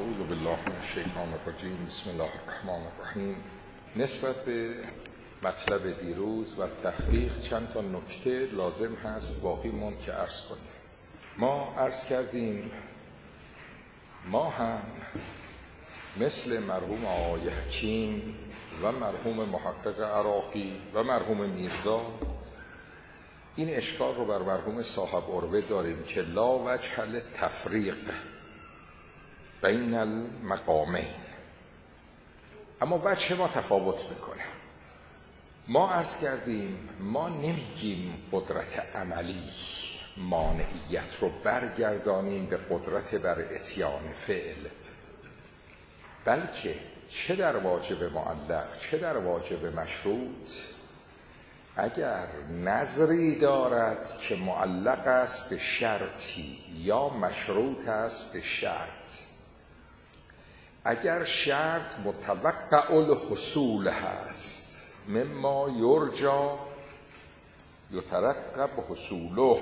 اعوذ بالله من الشیطان الرجیم. بسم الله الرحمن الرحیم. نسبت به مطلب دیروز و تحقیق چند تا نکته لازم هست باقی مون که عرض کنیم. ما عرض کردیم ما هم مثل مرحوم آقای حکیم و مرحوم محقق عراقی و مرحوم میرزا این اشکال رو بر مرحوم صاحب عروه داریم که لا وجه للتفریق بین المقامین، اما وجه ما تفاوت میکنه. ما عرض کردیم ما نمیگیم قدرت عملی مانعیت رو برگردانیم به قدرت بر اتیان فعل، بلکه چه در واجب معلق چه در واجب مشروط اگر نظری دارد که معلق است به شرطی یا مشروط است به شرط، اگر شرط متوقع الحصول هست مما یرجا یترقب حصوله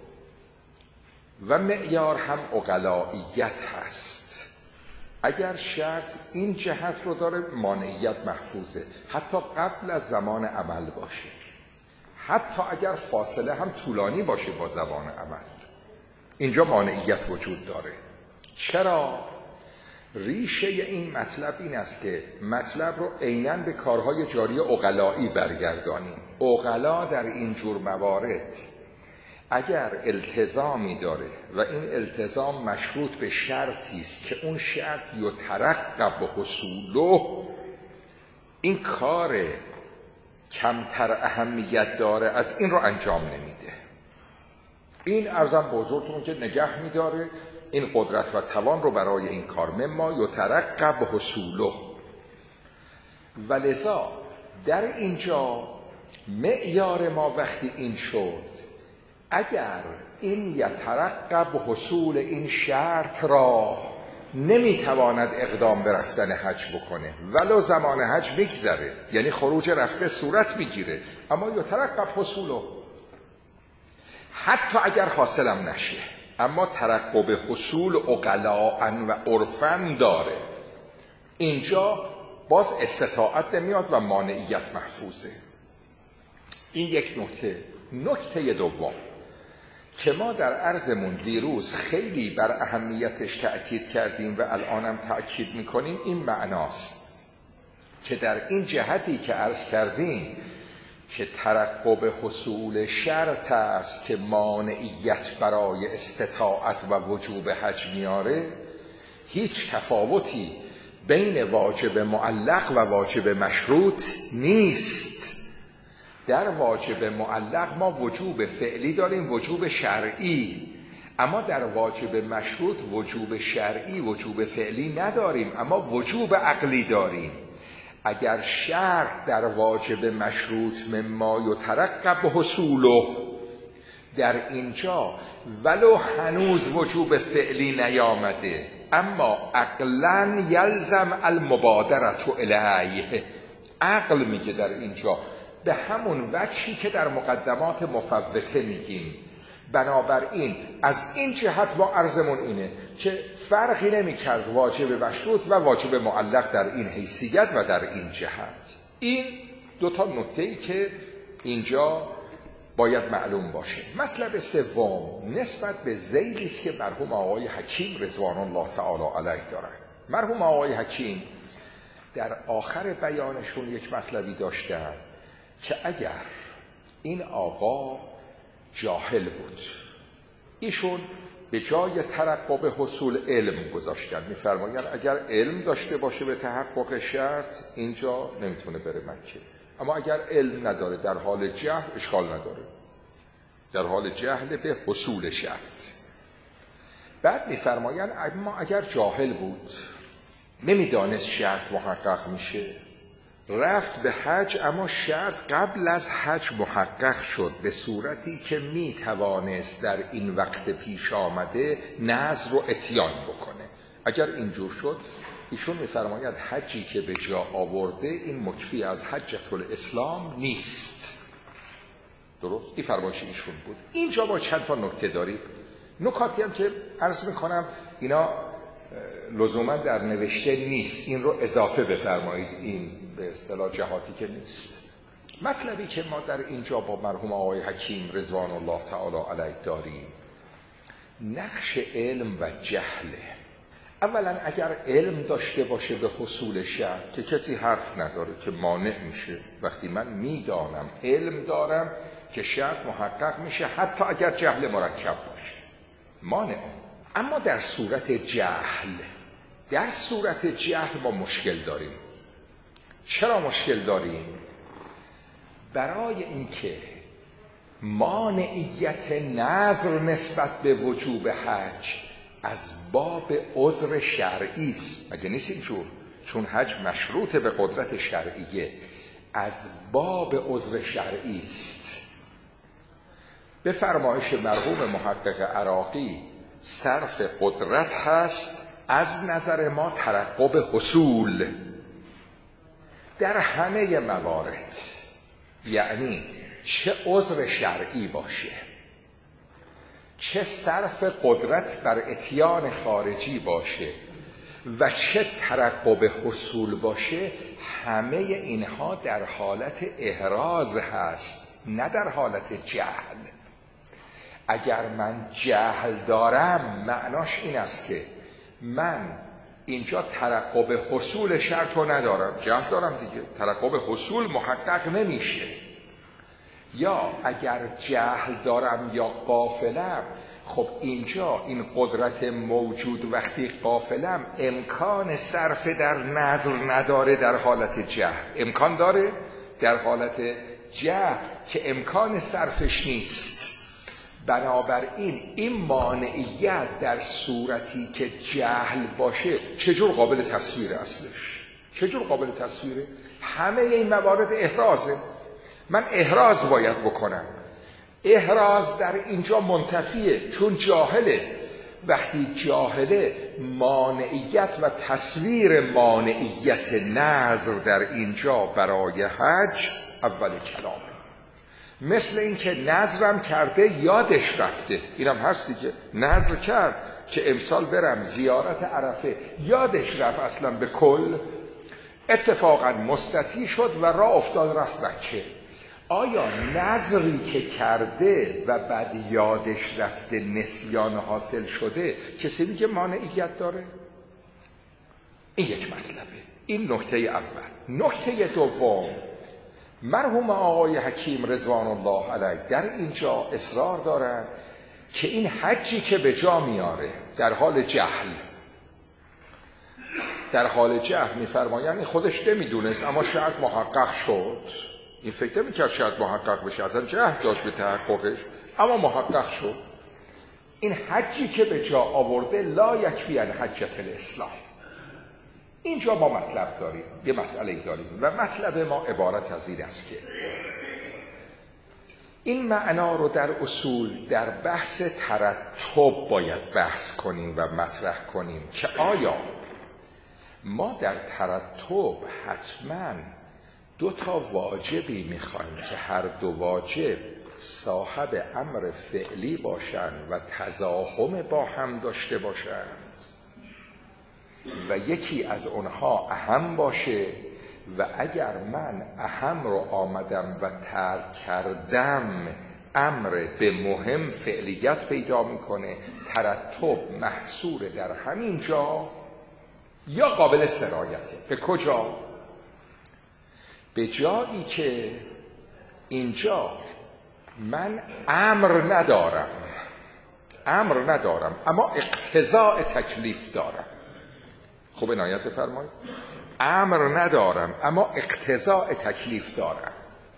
و معیار هم عقلائیت هست، اگر شرط این جهت رو داره مانعیت محفوظه حتی قبل از زمان عمل باشه، حتی اگر فاصله هم طولانی باشه با زمان عمل، اینجا مانعیت وجود داره. چرا؟ ریشه این مطلب این است که مطلب رو عیناً به کارهای جاری عقلایی برگردانیم. عقلا در این جور موارد اگر التزامی داره و این التزام مشروط به شرطی است که اون شرط یترقب حصوله، این کار کمتر اهمیت داره از این رو انجام نمیده. این ارزم بزرگتون که نگه میداره این قدرت و توان رو برای این کار مما یترقب حصوله، و لذا در اینجا معیار ما وقتی این شد اگر این یترقب حصول این شرط را نمیتواند اقدام به رفتن حج بکنه ولو زمان حج میگذره، یعنی خروج رفته صورت میگیره، اما یترقب حصوله حتی اگر حاصلم نشه، اما ترقب حصول عقلاء و عرفاً داره، اینجا باز استطاعت نمیاد و مانعیت محفوظه. این یک نکته. نکته دوم که ما در عرضمون دیروز خیلی بر اهمیتش تأکید کردیم و الانم تأکید میکنیم این معناست که در این جهتی که عرض کردیم که ترقب حصول شرط است که مانعیت برای استطاعت و وجوب حج میاره، هیچ تفاوتی بین واجب معلق و واجب مشروط نیست. در واجب معلق ما وجوب فعلی داریم، وجوب شرعی، اما در واجب مشروط وجوب شرعی وجوب فعلی نداریم، اما وجوب عقلی داریم. اگر شرط در واجب مشروط مما یترقب حصوله در اینجا ولو هنوز وجوب فعلی نیامده، اما عقلاً یلزم المبادرة الیه، عقل میگه در اینجا به همون وجهی که در مقدمات مفوته میگیم. بنابراین از این جهت ما عرضمون اینه که فرقی نمی‌کرد واجب مشروط و واجب معلق در این حیثیت و در این جهت. این دو تا نکته‌ای که اینجا باید معلوم باشه. مطلب سوم نسبت به ذیلی است که مرحوم آقای حکیم رضوان الله تعالی علیه دارن. مرحوم آقای حکیم در آخر بیانشون یک مطلبی داشتن که اگر این آقا جاهل بود، ایشون به جای ترقب حصول علم گذاشتن، می‌فرمایند اگر علم داشته باشه به تحقق شرط اینجا نمیتونه بره مکه، اما اگر علم نداره در حال جهل اشکال نداره، در حال جهل به حصول شرط. بعد می‌فرمایند اما اگر جاهل بود نمیدانست شرط محقق میشه، رفت به حج اما شرط قبل از حج محقق شد به صورتی که می توانست در این وقت پیش آمده نذر رو اتیان بکنه. اگر اینجور شد ایشون می‌فرماید حجی که به جا آورده این مکفی از حجة الاسلام نیست. درست؟ این فرمایش ایشون بود. اینجا با چند تا نکته داریم. نکاتی هم که عرض میکنم اینا لزوما در نوشته نیست، این رو اضافه بفرمایید، این به اصطلاح جهاتی که نیست. مطلبی که ما در اینجا با مرحوم آقای حکیم رضوان الله تعالی علیه داریم نقش علم و جهله. اولا اگر علم داشته باشه به حصول شرط که کسی حرف نداره که مانع میشه، وقتی من میدانم علم دارم که شرط محقق میشه حتی اگر جهل مرکب باشه مانع. اما در صورت جهل ما مشکل داریم. چرا مشکل داریم؟ برای اینکه مانعیت نظر نسبت به وجوب حج از باب عذر شرعی است. اگه نیست اینجور، چون حج مشروط به قدرت شرعیه، از باب عذر شرعی است. به فرمایش مرحوم محقق عراقی صرف قدرت هست از نظر ما ترقب حصول در همه موارد، یعنی چه عذر شرعی باشه، چه صرف قدرت بر اتیان خارجی باشه و چه ترقب حصول باشه، همه اینها در حالت احراز هست نه در حالت جهل. اگر من جهل دارم معناش این است که من اینجا ترقب حصول شرط رو ندارم، جهل دارم دیگه، ترقب حصول محقق نمیشه. یا اگر جهل دارم یا غافلم، خب اینجا این قدرت موجود وقتی غافلم امکان صرف در نظر نداره در حالت جهل، امکان داره در حالت جهل که امکان صرفش نیست. بنابراین این مانعیت در صورتی که جهل باشه چجور قابل تصویر اصلش؟ چجور قابل تصویره؟ همه این موارد احرازه. من احراز باید بکنم. احراز در اینجا منتفیه چون جاهله. وقتی جاهله مانعیت و تصویر مانعیت نظر در اینجا برای حج اول کلامه. مثل این که نظرم کرده یادش رفته، اینم هست دیگه، نظر کرد که امسال برم زیارت عرفه، یادش رفت اصلا به کل، اتفاقا مستطیع شد و راه افتاد رفت مکه. آیا نظری که کرده و بعد یادش رفته نسیان حاصل شده کسی میگه مانعیت داره؟ این یک مطلبه. این نکته اول. نکته دوم، مرحوم آقای حکیم رضوان الله علیه در اینجا اصرار دارن که این حجی که به جا میاره در حال جهل میفرمایند خودش نمیدونست اما شاید محقق شد، این فکر نمیکرد شاید محقق بشه، اصلا جهل داشت به تحققش اما محقق شد. این حجی که به جا آورده لا یکفی عن حجت الاسلام. اینجا ما مطلب داریم، یه مسئله داریم و مطلب ما عبارت از این است که این معنا رو در اصول در بحث ترتب باید بحث کنیم و مطرح کنیم که آیا ما در ترتب حتما 2 واجبی میخوایم که هر 2 واجب صاحب امر فعلی باشند و تزاحم با هم داشته باشند و یکی از اونها اهم باشه و اگر من اهم رو آمدم و ترک کردم امر به مهم فعلیت پیدا میکنه، ترتب محصور در همین جا یا قابل سرایته. به کجا؟ به جایی که اینجا من امر ندارم اما اقتضاء تکلیف دارم. خوب عنایت بفرمایید. امر ندارم اما اقتضاء تکلیف دارم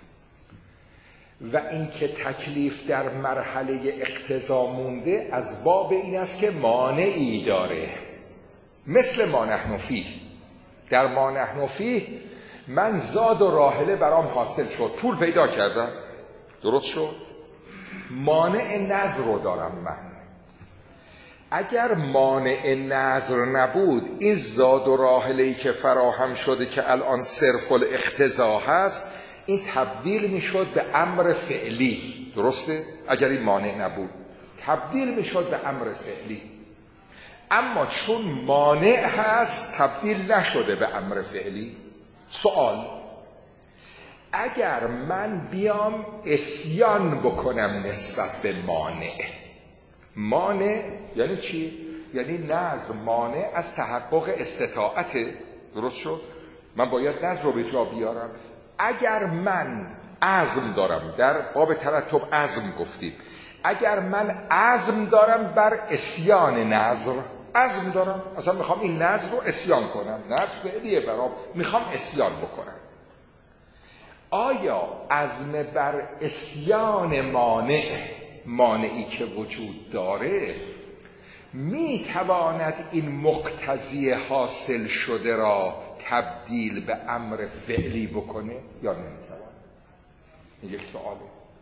و اینکه تکلیف در مرحله اقتضا مونده از باب این است که مانعی داره. مثل ما نحن فیه. در ما نحن فیه من زاد و راحله برام حاصل شد، پول پیدا کردم، درست شد، مانع نظر رو دارم من. اگر مانع نظر نبود این زاد و راحله‌ای که فراهم شده که الان صرف الاقتضا هست این تبدیل میشد به امر فعلی، درسته؟ اگر این مانع نبود تبدیل میشد به امر فعلی. اما چون مانع هست تبدیل نشده به امر فعلی. سوال: اگر من بیام اسیان بکنم نسبت به مانع یعنی چی؟ یعنی نظم مانع از تحقق استطاعت. درست شد؟ من باید نظم رو به جا بیارم. اگر من عزم دارم، در باب ترتب عزم گفتیم، اگر من عزم دارم بر اسیان نظم، عزم دارم اصلا میخوام این نظم رو اسیان کنم، نظم فعلیه برام، میخوام اسیان بکنم، آیا عزم بر اسیان مانعی که وجود داره میتواند این مقتضی حاصل شده را تبدیل به امر فعلی بکنه یا نمیتواند؟ این یک سواله.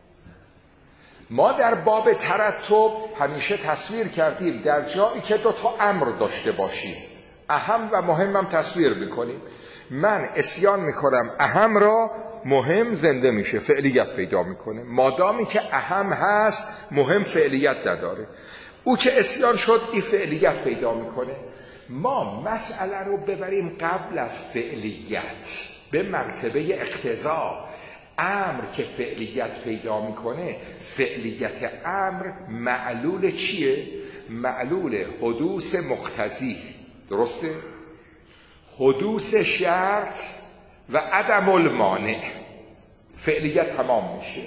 ما در باب ترتب همیشه تصویر کردیم در جایی که دو تا امر داشته باشیم، اهم و مهمم تصویر میکنیم. من اسیان میکنم اهم را، مهم زنده میشه، فعلیت پیدا میکنه. مادامی که اهم هست مهم فعلیت نداره. او که اسیان شد این فعلیت پیدا میکنه. ما مسئله رو ببریم قبل از فعلیت به مرتبه اقتضا. امر که فعلیت پیدا میکنه، فعلیت امر معلول چیه؟ معلول حدوث مقتضی. درسته؟ حدوث شرط و عدم المانع. فعلیت تمام میشه.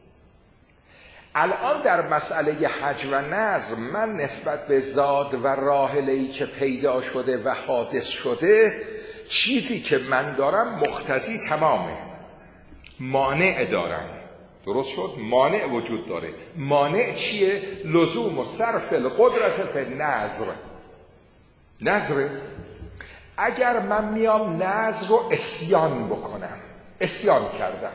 الان در مسئله حج و نظم من نسبت به زاد و راحله‌ای که پیدا شده و حادث شده، چیزی که من دارم مقتضی تمامه، مانع دارم. درست شد؟ مانع وجود داره. مانع چیه؟ لزوم و صرف القدرت فی نظر. اگر من میام نظر رو اسیان بکنم، اسیان کردم،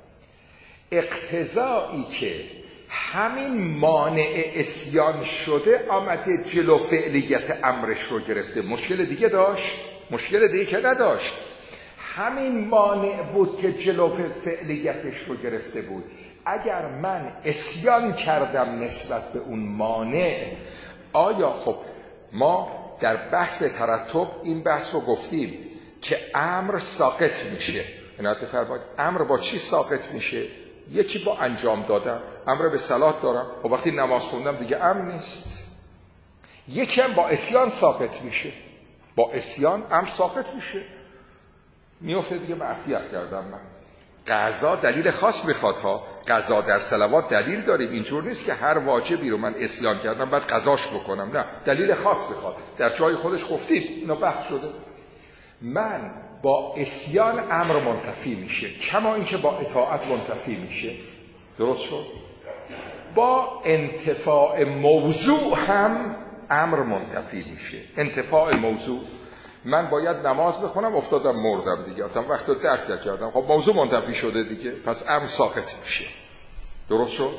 اقتضایی که همین مانع اسیان شده آمده جلو فعلیت امرش رو گرفته. مشکل دیگه داشت؟ مشکل دیگه که نداشت. همین مانع بود که جلو فعلیتش رو گرفته بود. اگر من اسیان کردم نسبت به اون مانع، آیا خب ما در بحث ترتب این بحث رو گفتیم که امر ساقط میشه. عنایت فرمایید امر با چی ساقط میشه؟ یکی با انجام دادم، امر به صلات دارم و وقتی نماز خوندم دیگه امر نیست. یکی هم با اسیان ساقط میشه. با اسیان امر ساقط میشه، میفته دیگه معصیت کردم من. قضا دلیل خاص میخواد ها. قضا در صلوات دلیل داریم، اینجور نیست که هر واجبی رو من اسیان کردم بعد قضاش بکنم، نه، دلیل خاص میخواد. در جای خودش گفتیم، اینو بحث شده. من با اسیان امر منتفی میشه، کما اینکه با اطاعت منتفی میشه. درست شد؟ با انتفاع موضوع هم امر منتفی میشه. انتفاع موضوع، من باید نماز بخونم افتادم مردم دیگه، اصلا وقت رو درک نکردم، خب موضوع منتفی شده دیگه، پس امر ساقط میشه. درست شد؟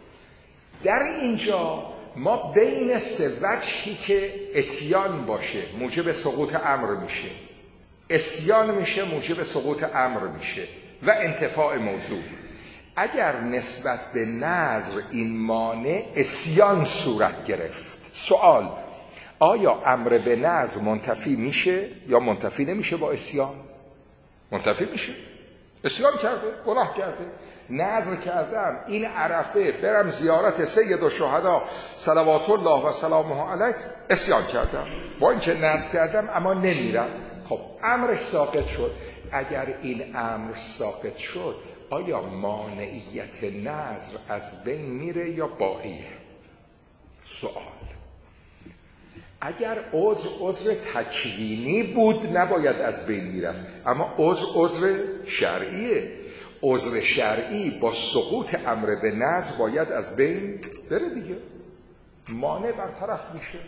در اینجا ما بین سه وجهی که اتیان باشه موجب سقوط امر میشه، اسیان میشه موجب سقوط امر میشه و انتفاع موضوع. اگر نسبت به نظر این مانع اسیان صورت گرفت، سوال: آیا امر به نظر منتفی میشه یا منتفی نمیشه با اسیان؟ منتفی میشه. اسیان کرده، گناه کرده، نظر کردم این عرفه برم زیارت سید الشهدا صلوات الله و سلامه علیه، اسیان کردم با اینکه نظر کردم اما نمیرم. خب امرش ساقط شد. اگر این امر ساقط شد، آیا مانعیت نظر از بین میره یا باقیه؟ سوال: اگر عذر تکوینی بود نباید از بین میرفت، اما عذر شرعیه. عذر شرعی با سقوط امر به نظر باید از بین بره دیگه، مانع برطرف میشه.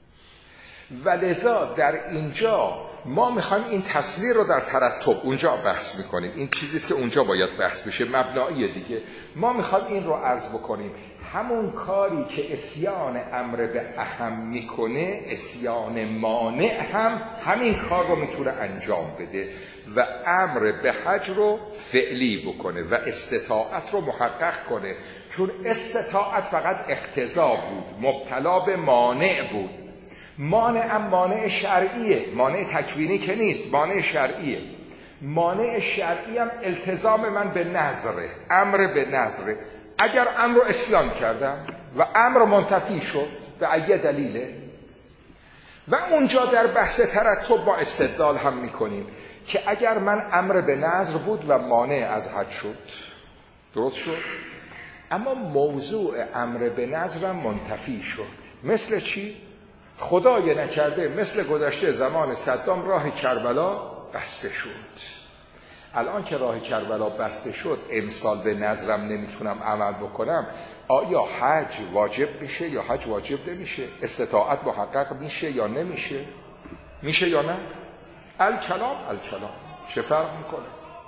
ولذا در اینجا ما میخوایم این تصویر رو در ترتب اونجا بحث میکنیم. این چیزیست که اونجا باید بحث بشه، مبناییه دیگه. ما میخوایم این رو عرض بکنیم، همون کاری که اسیان امر به اهم میکنه، اسیان مانع هم همین کار رو میتونه انجام بده و امر به حج رو فعلی بکنه و استطاعت رو محقق کنه. چون استطاعت فقط اقتضا بود، مبتلا به مانع بود. مانع شرعیه، مانع تکوینی که نیست، مانع شرعیه. مانع شرعی هم التزام من به نظره، امر به نظره. اگر امر رو اسلام کردم و امر منتفی شد به ایه دلیله، و اونجا در بحث ترتب با استدلال هم میکنیم که اگر من امر به نظر بود و مانع از حج شد، درست شد، اما موضوع امر به نظرم منتفی شد. مثل چی؟ خدای نکرده مثل گذشته زمان صدام راه کربلا بسته شد. الان که راه کربلا بسته شد، امسال به نظرم نمیتونم عمل بکنم، آیا حج واجب میشه یا حج واجب نمیشه؟ استطاعت محقق میشه یا نمیشه؟ میشه یا نه؟ الکلام چه فرق میکنه؟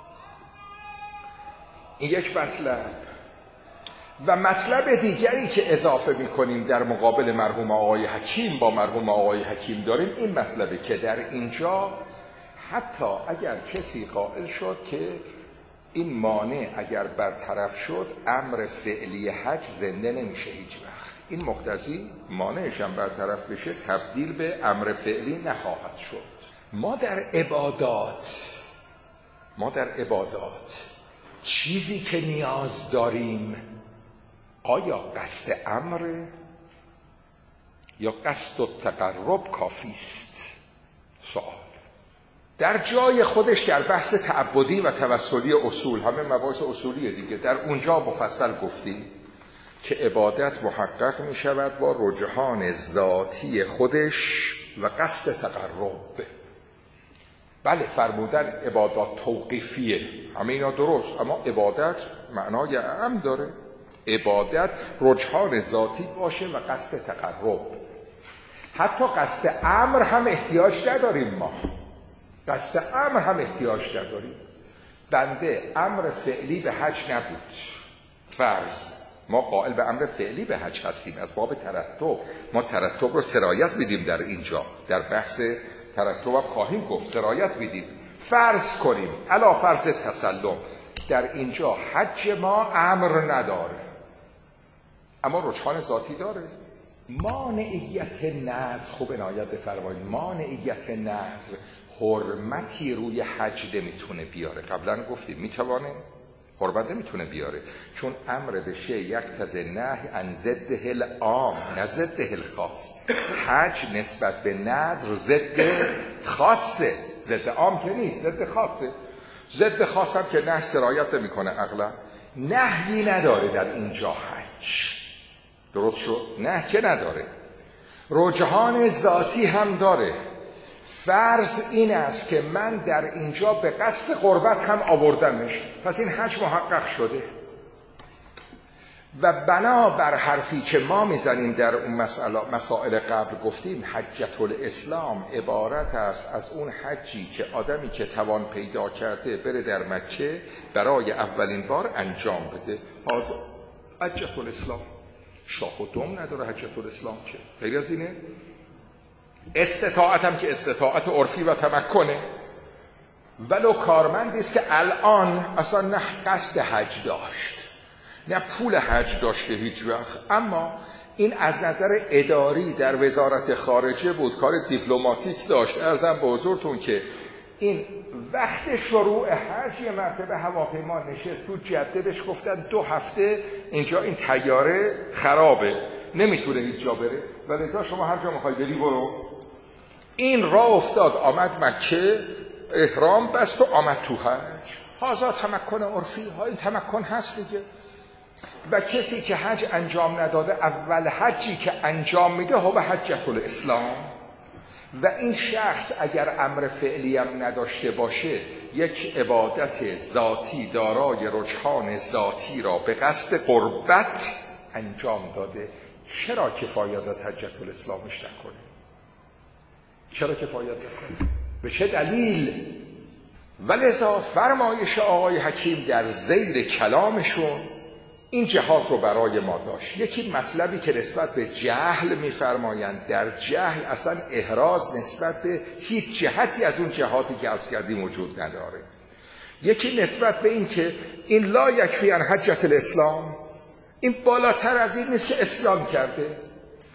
این یک مطلب. و مطلب دیگری که اضافه میکنیم در مقابل مرحوم آقای حکیم با مرحوم آقای حکیم داریم، این مطلبه که در اینجا حتی اگر کسی قائل شد که این مانع اگر برطرف شد، امر فعلی حج زنده نمیشه هیچ وقت. این مقتضی مانعش هم برطرف بشه تبدیل به امر فعلی نخواهد شد. ما در عبادات چیزی که نیاز داریم، آیا قصد امر یا قصد التقرب کافی است؟ سوال در جای خودش در بحث تعبدی و توسلی اصول، همه مباحث اصولیه دیگه، در اونجا مفصل گفتیم که عبادت محقق می شود با رجحان ذاتی خودش و قصد تقرب. بله، فرمودن عبادات توقیفیه، همه اینا درست، اما عبادت معنای اعم داره. عبادت رجحان ذاتی باشه و قصد تقرب. حتی قصد امر هم احتیاج نداریم، ما قصد امر هم احتیاج نداریم. بنده امر فعلی به حج نبود، فرض ما قائل به امر فعلی به حج هستیم از باب ترتب، ما ترتب رو سرایت میدیم در اینجا، در بحث ترتب هم خواهیم گفت سرایت میدیم. فرض کنیم علی فرض تسلم در اینجا حج ما امر نداره اما رجحان ذاتی داره. مانعیت نذر، خوب عنایت بفرمایید، مانعیت نذر حرمتی روی حج نمیتونه بیاره. قبلا گفتیم میتوانه، حرمت نمیتونه بیاره، چون امر به شیء یقتضی النهی عن ضده العام نه ضده الخاص. حج نسبت به نذر ضد خاصه، ضد عام که نیست، ضد خاصه. ضد خاص هم که نهی سرایت نمیکنه، اغلب نهی نداره در اینجا حج، درست شد؟ نه که نداره، رجحان ذاتی هم داره. فرض این است که من در اینجا به قصد قربت هم آوردمش، پس این حج محقق شده. و بنا بر حرفی که ما میزنیم در اون مسائل قبل گفتیم، حجت الاسلام عبارت است از اون حجی که آدمی که توان پیدا کرده بره در مکه برای اولین بار انجام بده. حجت الاسلام شاخ و دم نداره، حجت الاسلام که غیر از اینه. استطاعت هم که استطاعت عرفی و تمکنه، ولو کارمندی است که الان اصلا نه قصد حج داشت نه پول حج داشته هیچ وقت، اما این از نظر اداری در وزارت خارجه بود، کار دیپلماتیک داشت. عرضم به حضورتون که این وقت شروع حج یه مرتبه هواپیما نشست تو جده، بهش گفتن 2 هفته اینجا این طیاره خرابه نمیتونه هیچ جا بره و لذا شما هر جا میخوای بری برو. این راه افتاد آمد مکه، احرام بست و آمد تو حج. هازا تمکن عرفی ها، این تمکن هست دیگه. و کسی که حج انجام نداده اول حجی که انجام میده هو حجت الاسلام. و این شخص اگر امر فعلی هم نداشته باشه، یک عبادت ذاتی دارای رجحان ذاتی را به قصد قربت انجام داده، چرا کفایت از حجت الاسلامش نکنه؟ چرا کفایت نکنه؟ به چه دلیل؟ ولذا فرمایش آقای حکیم در ذیل کلامشون این جهات رو برای ما داشت. یکی مطلبی که نسبت به جهل میفرمایند، در جهل اصلا احراز نسبت به هیچ جهتی از اون جهاتی که از کردیم وجود نداره. یکی نسبت به این که این لا یکفی عن حجت الاسلام، این بالاتر از این نیست که اسلام کرده.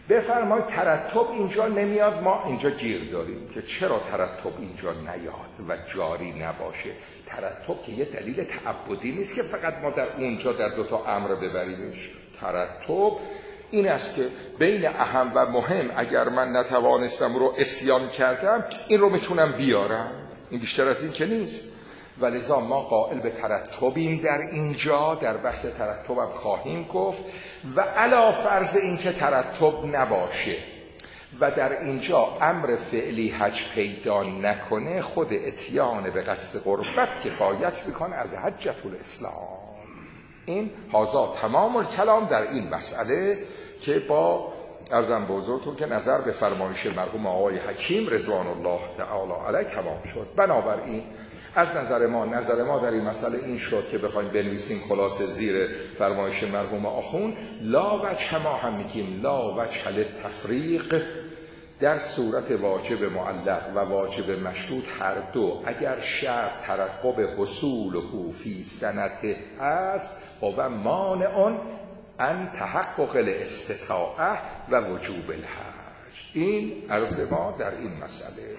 بفرمایید ترتب اینجا نمیاد، ما اینجا گیر داریم که چرا ترتب اینجا نیاد و جاری نباشه. ترتب که یه دلیل تعبدی نیست که فقط ما در اونجا در دوتا امر ببریمش. ترتب این است که بین اهم و مهم اگر من نتوانستم رو عصیان کردم، این رو میتونم بیارم، این بیشتر از این که نیست. ولذا ما قائل به ترتبیم در اینجا، در بحث ترتبم خواهیم گفت و علا فرض این که ترتب نباشه و در اینجا امر فعلی حج پیدا نکنه، خود اتیان به قصد قربت کفایت میکنه از حجة الاسلام. این هازا تمام الکلام در این مسئله که با عرضم بزرگتون که نظر به فرمایش مرحوم آقای حکیم رضوان الله تعالی علیه تمام شد. بنابراین از نظر ما در این مسئله این شد که بخوایم بنویسیم خلاصه زیر فرمایش مرحوم آخوند، لا وجه ما هم میگیم لا وجه للتفریق در صورت واجب معلق و واجب مشروط هر دو اگر شرط ترقب حصول و فی سنته است و مانع ان تحقق الاستطاعه و وجوب الحج. این عرض ما در این مسئله.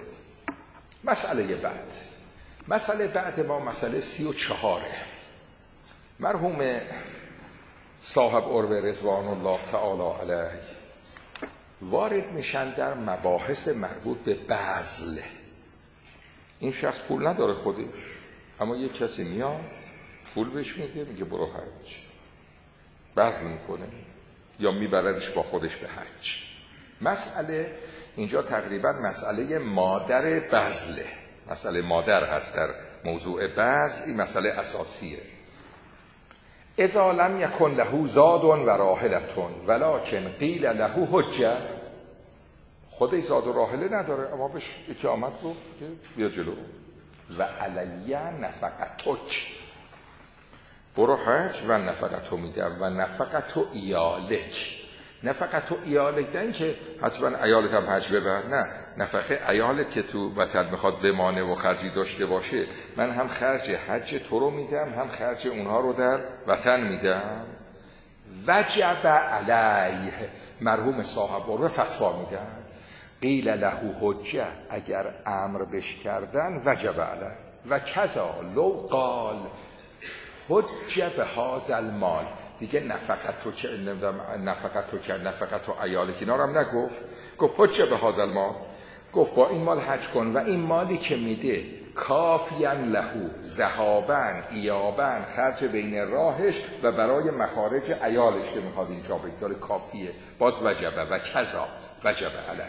مسئله بعد ما مسئله 34. مرحوم صاحب عروه رضوان الله تعالی علیه وارد میشن در مباحث مربوط به بذل. این شخص پول نداره خودش، اما یک کسی میاد پول بهش میده، میگه برو حج، بذل میکنه یا میبردش با خودش به حج. مسئله اینجا تقریبا مسئله مادر بذله، مسئله مادر هست در موضوع بذل. این مسئله اساسیه. اذا لم یکن له زاد و راحلتون ولکن قیل له حجه، خودش زاد و راحله نداره اما بهش یکی آمد گفت که بیا جلو و علیه نفقتک، برو حج و نفقتو میدم و نفقتو ایالک. نفقتو ایالک دن که حتما ایالت هم حج ببر، نه، نفقه ایالت که تو وطن میخواد بمانه و خرجی داشته باشه، من هم خرج حج تو رو میدم هم خرج اونها رو در وطن میدم. وجب علیه، مرحوم صاحب عروه فتوا میدن قیل له حجه، اگر امر بش کردن وجب علیه و کذا لو قال حجه به هذا المال، دیگه نفقتو که نفقتو ایالت اینا رو هم نگفت، گفت حجه به هذا المال، گفت با این مال حج کن و این مالی که میده کافیاً لهو ذهابن ایابن، خرج بین راهش و برای مخارج عیالش که میخواد اینجا بگذاره کافیه. باز وجبه و کذا وجبه علیه.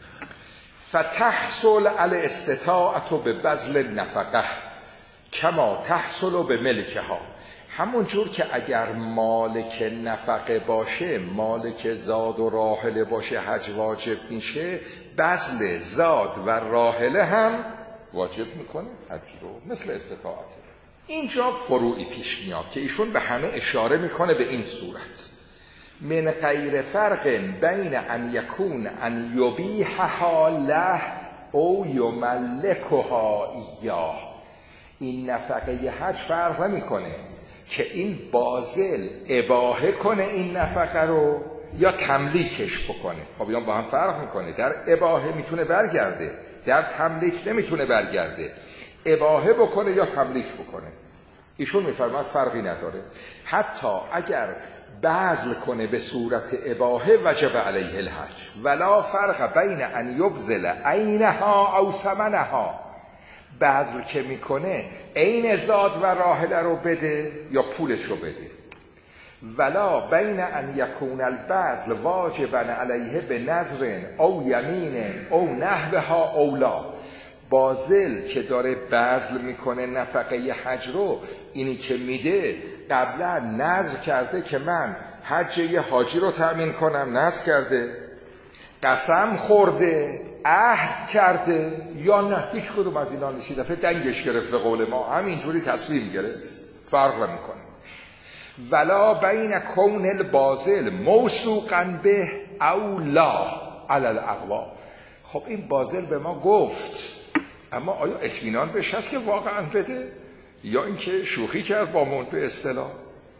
فتحصل علی استطاعتو به بذل نفقه کما تحصل به ملکها، همون جور که اگر مالک نفقه باشه، مالک زاد و راحله باشه حج واجب میشه، بذل زاد و راحله هم واجب میکنه حج رو، مثل استطاعته. اینجا فروعی پیش میاد که ایشون به همه اشاره میکنه به این صورت: من غیر فرق بین ان یکون ان یبیحها له او یملکها ایاه. این نفقه حج فرق نمیکنه که این باذل اباحه کنه این نفقه رو یا تملیکش بکنه. خب اینا با هم فرق میکنه. در اباحه میتونه برگرده، در تملیک نمیتونه برگرده. اباحه بکنه یا تملیک بکنه، ایشون میفرماد فرقی نداره. حتی اگر بذل کنه به صورت اباحه وجب علیه الحج، ولا فرق بین ان یبذل عینها او ثمنها. بذل که میکنه عین زاد و راحله رو بده یا پولش رو بده. ولا بین ان یکون البذل واجبا علیه به نذر او یمین او نحوها اولا. باذل که داره بذل میکنه نفقه حج رو، اینی که میده قبلا نذر کرده که من حج یه حاجی رو تأمین کنم، نذر کرده، قسم خورده، عهد کرده، یا نه هیچ کدوم از اینا نیست، دفعه دنگش گرفت به قول ما، همینجوری تصمیم گرفت، فرق نمیکنه. ولا بین کون الباذل موثوقا به او لا علی الاقوا. خب این باذل به ما گفت، اما آیا اطمینان بهش هست که واقعا بده یا اینکه شوخی کرد با من به اصطلاح؟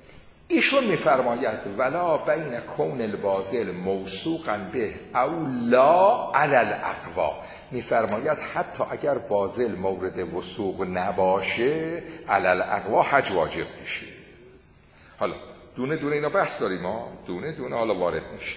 ایشون میفرماید ولا بین کون البازل موثوقا به او لا علی الاقوا، میفرماید حتی اگر بازل مورد وثوق نباشه علی الاقوا حج واجب میشه. حالا دونه دونه اینا بحث داریم، ما دونه دونه حالا وارد میشه.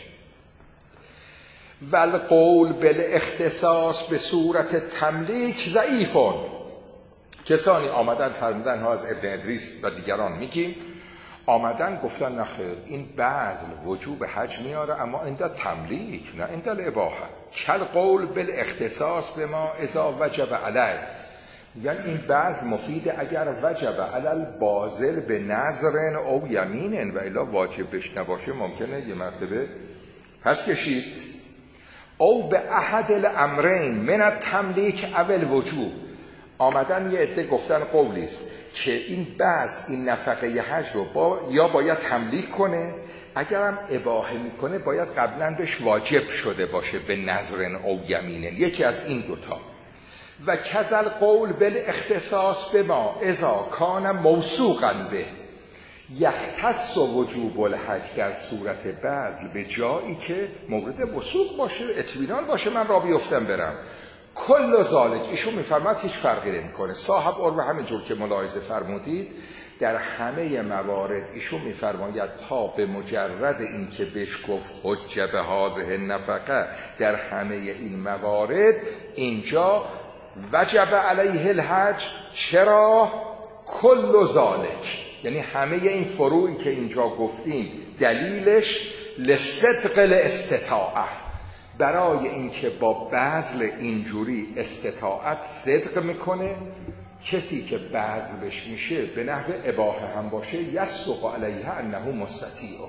والقول بالاختصاص به صورت تملیک ضعیفون، کسانی آمدن فرمودن ها از ابن ادریس و دیگران میگیم، آمدن گفتن نخیر این بذل وجوب حج میاره اما این دا تملیک نه این دا الاباحه. کل قول بالاختصاص به ما اذا وجب علیه، یعنی این بذل مفیده اگر وجب علی البازل به نظر او یمین و الا واجبش نباشه ممکنه یه مرتبه پس کشید. او به احد الامرین من التملیک اول وجوب، آمدن یه عده گفتن قولیست که این این نفقه حج رو یا باید تملیک کنه، اگرم اباحه میکنه باید قبلا بهش واجب شده باشه به نظر او یمینه، یکی از این دوتا. و کذل قول بالاختصاص به ما اذا کان موثوقا به یختص وجوب الحج، در صورت بذل به جایی که مورد وثوق باشه اطمینان باشه من را بیفتم برم. کل ذالک ایشون میفرماد هیچ فرقی نمیکنه. صاحب عروه همینجور که ملاحظه فرمودید در همه موارد ایشون میفرماید تا به مجرد این که بهش گفت حج به هذه نفقه، در همه این موارد اینجا وجب علیه الحج. چرا؟ کل ذالک، یعنی همه این فروعی که اینجا گفتیم دلیلش لصدق الاستطاعه، برای اینکه با بذل اینجوری استطاعت صدق میکنه. کسی که بذل بش میشه به نحو اباحه هم باشه یصدق علیه انه مستطیع،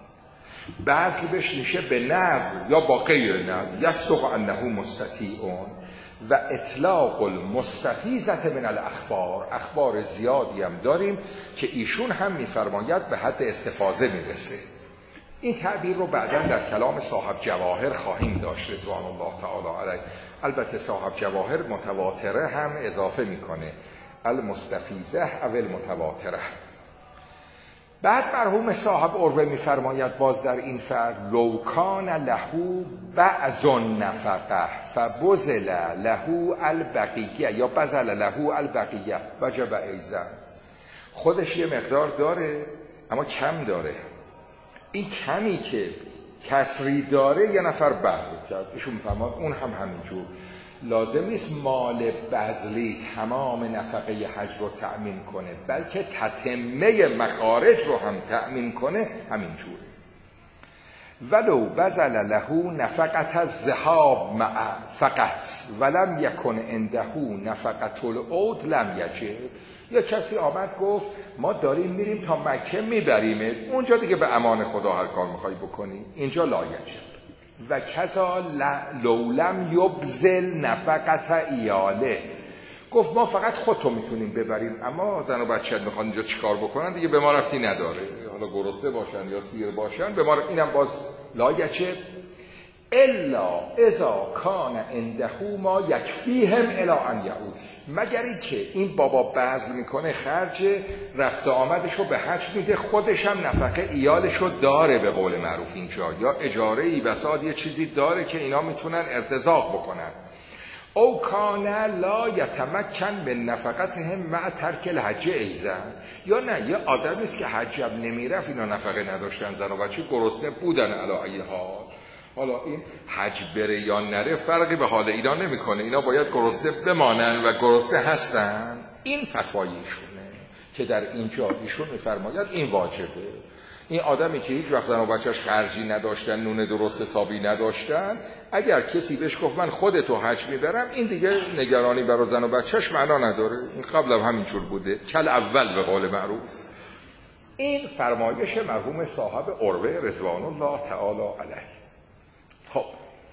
بذل بش میشه به نذر یا با غیر نذر یصدق انه مستطیع. و اطلاق المستفیضة من الاخبار، اخبار زیادی هم داریم که ایشون هم میفرماید به حد استفاضه میرسه. این تعبیر رو بعداً در کلام صاحب جواهر خواهیم داشت رضوان الله تعالی علیه. البته صاحب جواهر متواتره هم اضافه میکنه، المستفیضه او المتواتره. بعد مرحوم صاحب عروه میفرماید باز در این فرد لو کان له بعض النفقه فبذل له البقیه یا بذل له البقیه وجب ایضا، خودش یه مقدار داره اما کم داره، این کمی که کسری داره یه نفر بذل کرد، ایشون میفرماد اون هم همینجور لازم نیست مال بذلی تمام نفقه حج رو تأمین کنه، بلکه تتمه مخارج رو هم تأمین کنه، همینجوره. ولو بذل له نفقت الذهاب مع فقط ولم یکن عنده نفقت العود لم یجب. یا کسی آمد گفت ما داریم میریم تا مکه میبریمه، اونجا دیگه به امان خدا هر کار میخوای بکنی، اینجا لا یجب. و کذا لولم یبذل نفقت ایاله، گفت ما فقط خودتو میتونیم ببریم اما زن و بچه میخوان اینجا چیکار بکنن دیگه به ما رفتی نداره، حالا گرسنه باشن یا سیر باشن به ما اینم باز لا یجب. الا اذا کان عنده ما یکفیهم الی ان یعود، مگر اینکه این بابا بذل میکنه خرج رفت آمدش رو به حج میده، خودش هم نفقه ایالش رو داره به قول معروف اینجا، یا اجاره ای بساط یه چیزی داره که اینا میتونن ارتزاق بکنن. او کان لا یتمکن من نفقتهم مع ترک الحج ایزن، یا نه یه آدمی است که حجب نمیرفت اینا نفقه نداشتن، زن و بچه گرسنه بودن علی ای حال، حالا این حج بره یا نره فرقی به حال اینا نمیکنه، اینا باید گرسنه بمانن و گرسنه هستن. این فتواییشونه که در اینجا ایشون میفرماید این واجبه. این آدمی که هیچ وقت زن و بچه‌اش خرجی نداشتن، نون درست حسابی نداشتن، اگر کسی بهش گفت من خودتو حج میبرم، این دیگه نگرانی برای زن و بچه‌اش معنا نداره، این قبلا هم همینجور بوده، کل اول به قول معروف. این فرمایش مرحوم صاحب عروه رضوان الله تعالی علیه. خب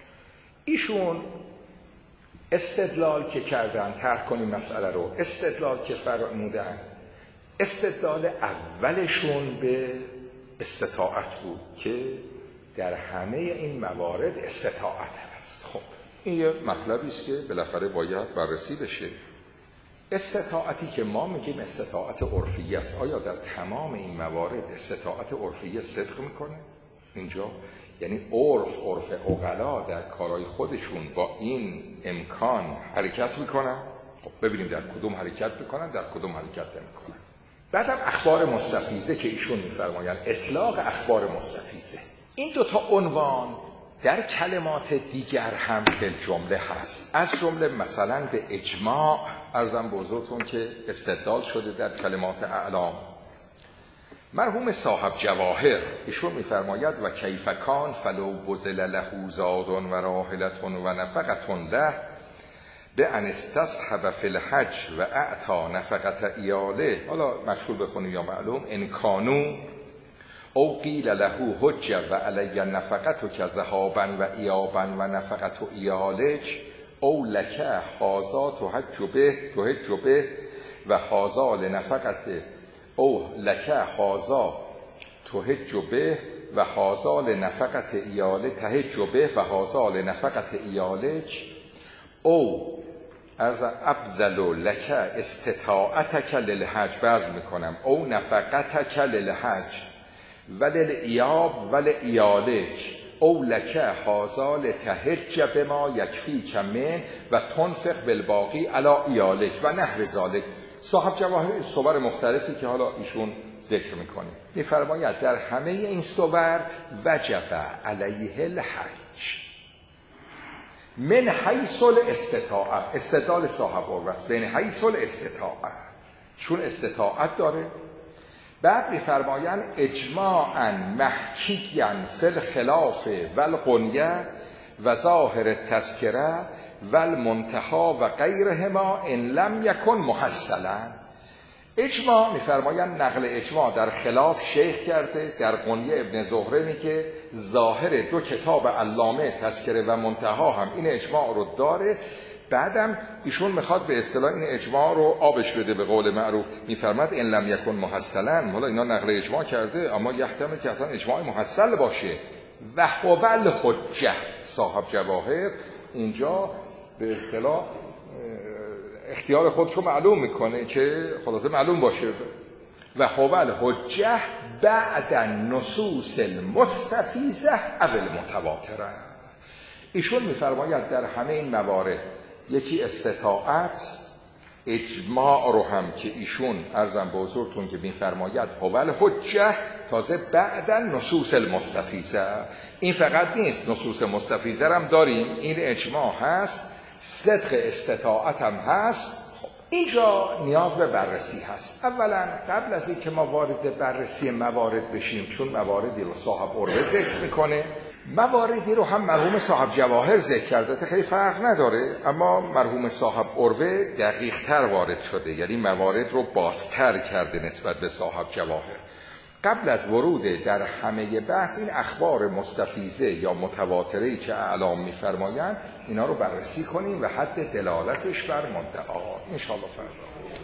ایشون استدلال که کردن، طرح کنیم مسئله رو، استدلال که فرمودن، استدلال اولشون به استطاعت بود که در همه این موارد استطاعت هست. خب این یه مطلبی است که بالاخره باید بررسی بشه. استطاعتی که ما میگیم استطاعت عرفی است، آیا در تمام این موارد استطاعت عرفی صدق میکنه؟ اینجا یعنی عرف عقلا در کارهای خودشون با این امکان حرکت میکنن. خب ببینیم در کدوم حرکت میکنن، در کدوم حرکت نمیکنن. بعدم اخبار مستفیضه که ایشون میفرمایند اطلاق اخبار مستفیضه، این دوتا عنوان در کلمات دیگر هم به جمله هست. از جمله مثلا به اجماع عرضم به حضورتون که استدلال شده در کلمات اعلام. مرحوم صاحب جواهر ایشون میفرماید و کیف کان فلو بذل له زاد و راحلة و نفقة له بأن استصحب فی الحج و اعطى نفقة ایاله، حالا مشهور بخونیم یا معلوم، ان کانوا او قیل له حج و علی نفقة که ذهابا و ایابا و نفقة ایالک او لک هذا تحج به و هذا لنفقة او لک هذا تحج به و هذا لنفقة ایاله تحج به و هذا لنفقة ایالک او از ابذل لک استطاعتک للحج، بعض میکنم او نفقتک للحج ولل ایاب ول ایالک او لک هذا لتحج بما یکفیک من و تنفق بالباقی علی ایالک و نحو ذالک. صاحب جواهر صور مختلفی که حالا ایشون ذکر میکنه میفرماید در همه این صور وجب علیه الحج من حیث الاستطاعه، استدلال صاحب الوصف بین حیث الاستطاعه، چون استطاعت داره. بعد میفرمایند اجماعا محکیا فی الخلاف والغنیه و ظاهر التذکره والمنتهى و غیرهما ان لم یکن محصلا. اجماع میفرمایند نقل اجماع در خلاف شیخ کرده در غنیه ابن زهره میگه ظاهر دو کتاب علامه تذکره و منتهی هم این اجماع رو داره. بعدم ایشون میخواد به اصطلاح این اجماع رو آبش بده، به قول معروف میفرماد ان لم یکن محصلا، حالا اینا نقل اجماع کرده اما یحتمل که اصلا اجماع محصل باشه. و هو الحجه، صاحب جواهر اینجا به اصطلاح اختیار خودش رو معلوم میکنه که خلاصه معلوم باشه. و هو الحجه بعد نصوص المستفیضه او المتواتره. ایشون میفرماید در همه این موارد یکی استطاعت، اجماع رو هم که ایشون عرضم به حضورتون که میفرماید هو الحجه، تازه بعداً نصوص المستفیضه. این فقط نیست، نصوص مستفیضه هم داریم، این اجماع هست، صدق استطاعت هم هست. اینجا نیاز به بررسی هست. اولا قبل از این که ما وارد بررسی موارد بشیم، چون مواردی رو صاحب عروه ذکر میکنه، مواردی رو هم مرحوم صاحب جواهر ذکر کرده، خیلی فرق نداره، اما مرحوم صاحب عروه دقیق تر وارد شده، یعنی موارد رو بازتر کرده نسبت به صاحب جواهر. قبل از ورود در همه بحث این اخبار مستفیضه یا متواتره‌ای که اعلام می‌فرمایند اینا رو بررسی کنیم و حد دلالتش بر منتهی ان شاء الله فردا.